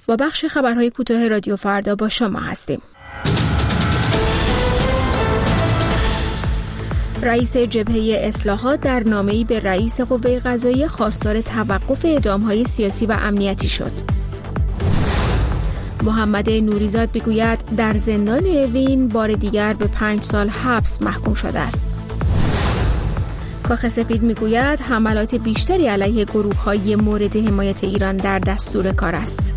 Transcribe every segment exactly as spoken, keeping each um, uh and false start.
با بخش خبرهای کوتاه رادیو فردا با شما هستیم. رئیس جبهه اصلاحات در نامه‌ای به رئیس قوه قضاییه خواستار توقف اعدام‌های سیاسی و امنیتی شد. محمد نوریزاد میگوید در زندان اوین بار دیگر به پنج سال حبس محکوم شده است. کاخ سفید میگوید حملات بیشتری علیه گروه‌های مورد حمایت ایران در دستور کار است.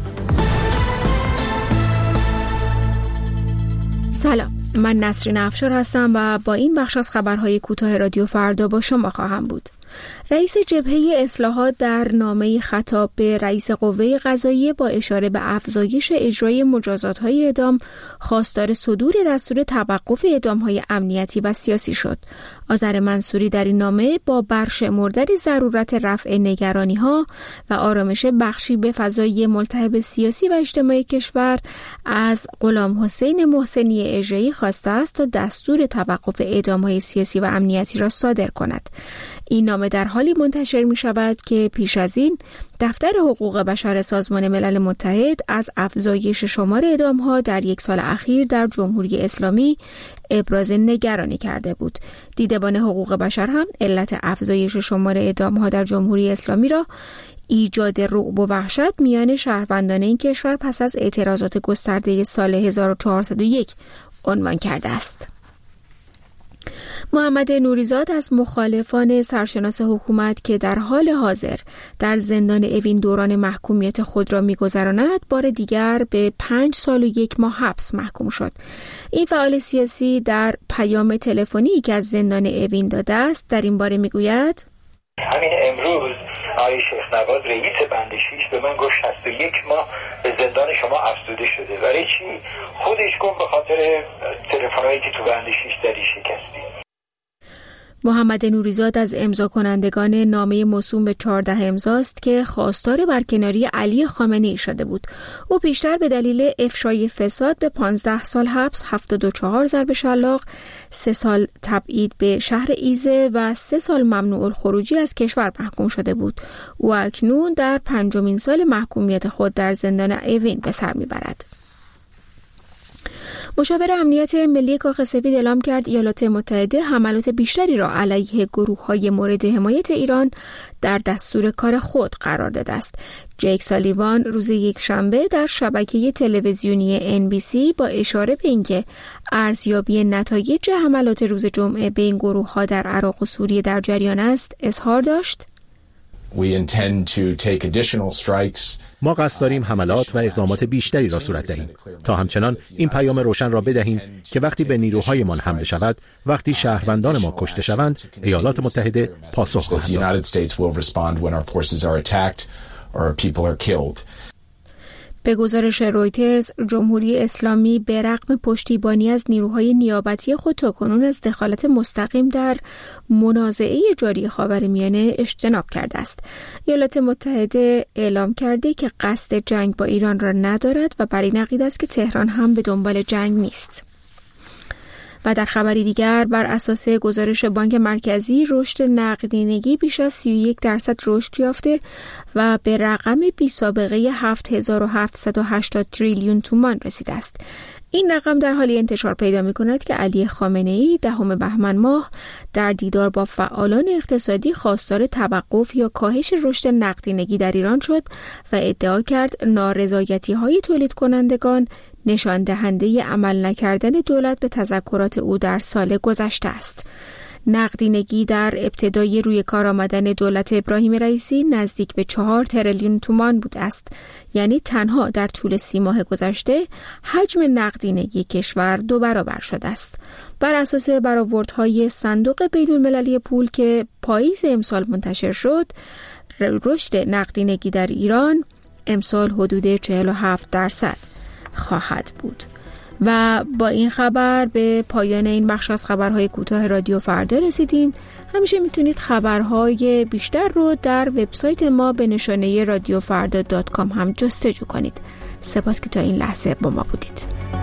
سلام، من نسرین افشار هستم و با این بخش از خبرهای کوتاه رادیو فردا با شما خواهم بود. رئیس جبهه اصلاحات در نامه خطاب به رئیس قوه قضاییه با اشاره به افزایش اجرای مجازات‌های اعدام خواستار صدور دستور توقف اعدام‌های امنیتی و سیاسی شد. آذر منصوری در این نامه با برشمردن ضرورت رفع نگرانی‌ها و آرامش بخشی به فضای ملتهب سیاسی و اجتماعی کشور از غلام حسین محسنی اژه‌ای خواسته است تا دستور توقف اعدام‌های سیاسی و امنیتی را صادر کند. این نامه در حالی منتشر می شود که پیش از این دفتر حقوق بشر سازمان ملل متحد از افزایش شمار اعدام‌ها در یک سال اخیر در جمهوری اسلامی ابراز نگرانی کرده بود. دیدبان حقوق بشر هم علت افزایش شمار اعدام‌ها در جمهوری اسلامی را ایجاد رعب و وحشت میان شهروندان این کشور پس از اعتراضات گسترده سال هزار و چهارصد و یک عنوان کرده است. محمد نوریزاد از مخالفان سرشناس حکومت که در حال حاضر در زندان اوین دوران محکومیت خود را می‌گذراند بار دیگر به پنج سال و یک ماه حبس محکوم شد. این فعال سیاسی در پیام تلفنی که از زندان اوین داده است در این باره می‌گوید: همین امروز آقای شیخ نواز رئیس بند شیش به من گفت شصت و یک ماه به زندان شما افزوده شده. برای چی؟ خودش گفت به خاطر تلفن‌هایی که تو بند شیش زدی شکستی. محمد نوریزاد از امضا کنندگان نامه موسوم به چهارده امضاست که خواستار برکناری علی خامنه‌ای شده بود. او پیشتر به دلیل افشای فساد به پانزده سال حبس، هفتاد و چهار ضرب شلاق، سه سال تبعید به شهر ایزه و سه سال ممنوع الخروجی از کشور محکوم شده بود. او اکنون در پنجمین سال محکومیت خود در زندان اوین به سر میبرد. مشاور امنیت ملی کاخ سفید اعلام کرد ایالات متحده حملات بیشتری را علیه گروه‌های مورد حمایت ایران در دستور کار خود قرار داده است. جیک سالیوان روز یکشنبه در شبکه تلویزیونی ان بی سی با اشاره به اینکه ارزیابی نتایج حملات روز جمعه به این گروه‌ها در عراق و سوریه در جریان است، اظهار داشت: We intend to take additional strikes. ما قصد داریم حملات و اقدامات بیشتری را صورت دهیم تا همچنان این پیام روشن را بدهیم که وقتی به نیروهایمان حمله شود، وقتی شهروندان ما کشته شوند، ایالات متحده پاسخ خواهد داد. به گزارش رویترز، جمهوری اسلامی به رغم پشتیبانی از نیروهای نیابتی خود تاکنون از دخالت مستقیم در منازعه جاری خاورمیانه اجتناب کرده است. ایالات متحده اعلام کرده که قصد جنگ با ایران را ندارد و بر این عقیده است که تهران هم به دنبال جنگ نیست. و در خبری دیگر، بر اساس گزارش بانک مرکزی، رشد نقدینگی بیش از سی و یک درصد رشد یافته و به رقم بی سابقه هفت هزار و هفتصد و هشتاد تریلیون تومان رسیده است. این رقم در حالی انتشار پیدا می‌کند که علی خامنه‌ای دهم بهمن ماه در دیدار با فعالان اقتصادی خواستار توقف یا کاهش رشد نقدینگی در ایران شد و ادعا کرد نارضایتی‌های تولید کنندگان نشان دهنده عمل نکردن دولت به تذکرات او در سال گذشته است. نقدینگی در ابتدای روی کار آمدن دولت ابراهیم رئیسی نزدیک به چهار تریلیون تومان بوده است. یعنی تنها در طول سی ماه گذشته حجم نقدینگی کشور دو برابر شده است. بر اساس برآوردهای صندوق بین‌المللی پول که پاییز امسال منتشر شد، رشد نقدینگی در ایران امسال حدود چهل و هفت درصد خواهد بود. و با این خبر به پایان این بخش از خبرهای کوتاه رادیو فردا رسیدیم. همیشه میتونید خبرهای بیشتر رو در وبسایت ما به نشانه رادیو فردا دات کام هم جستجو کنید. سپاس که تا این لحظه با ما بودید.